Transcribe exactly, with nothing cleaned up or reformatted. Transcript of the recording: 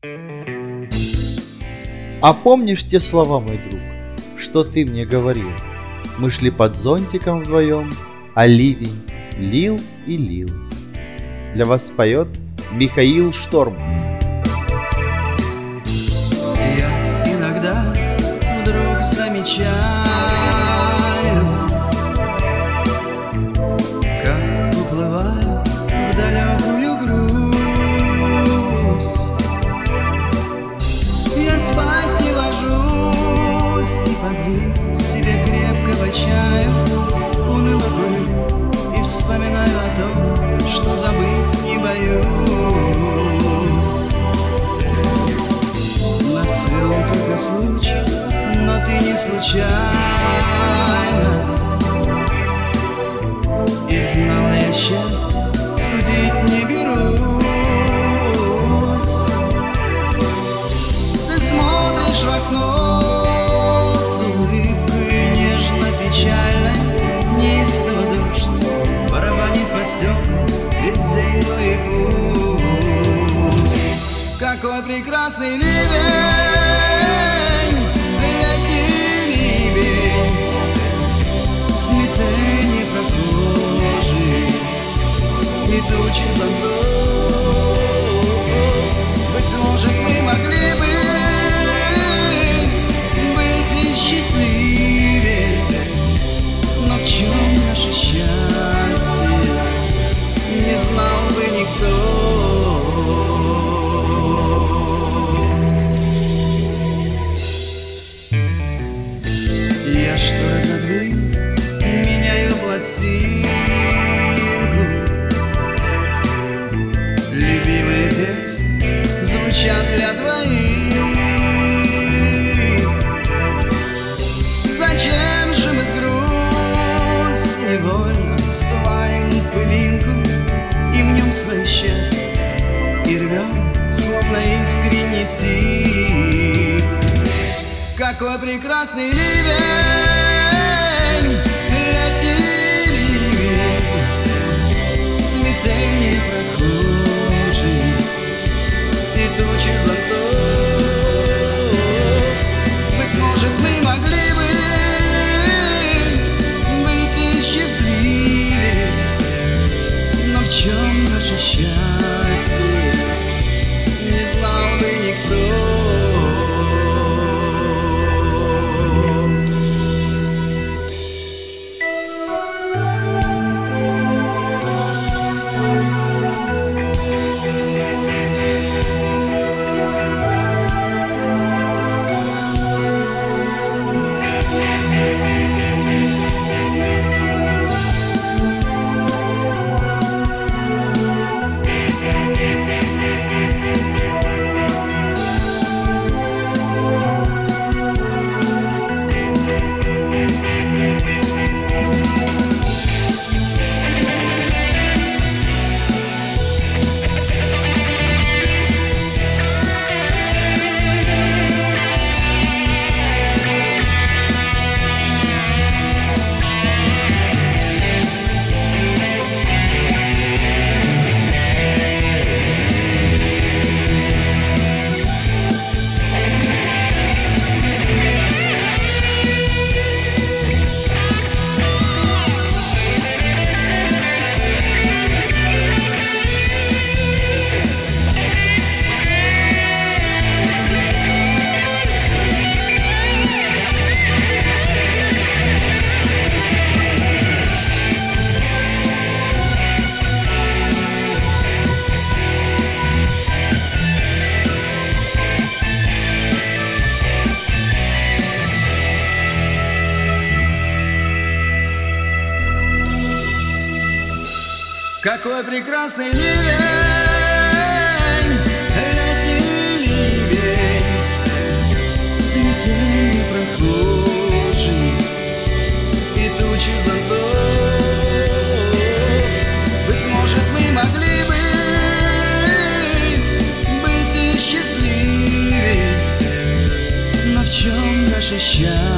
А помнишь те слова, мой друг, что ты мне говорил? Мы шли под зонтиком вдвоем, а ливень лил и лил. Для вас поет Михаил Шторм. Я иногда вдруг замечаю, как уплываю в далекую грусть. Я спать не ложусь и, подлив себе крепкого чаю, уныло бы и вспоминаю о том, что забыть не боюсь. Нас свел только случай, но ты не случайно. И знал ли я счастье, судить не берусь. Ты смотришь в окно с улыбкой нежно-печальной, неистово дождь барабанит по стеклам весь день, ну и пусть. Какой прекрасный ливень, летний ливень, снится непрохожий и тучи зонтов. Быть может, мы могли бы быть и счастливее, но в чем наше счастье, не знал бы никто. Я шторы задвинул, меняю пластинку. Любимые песни звучат для двоих. Зачем же мы с грустью невольно стуваем пылинку и мнем свое счастье, и рвем, словно искренний стих. Какой прекрасный ливень, летний ливень, смятение прохожий и тучи зонтов. Быть может, мы могли бы быть и счастливее, но в чем наше счастье, не знал бы никто. Какой прекрасный ливень, летний ливень, смятение прохожий и тучи зонтов. Быть может, мы могли бы быть и счастливее, но в чем наше счастье,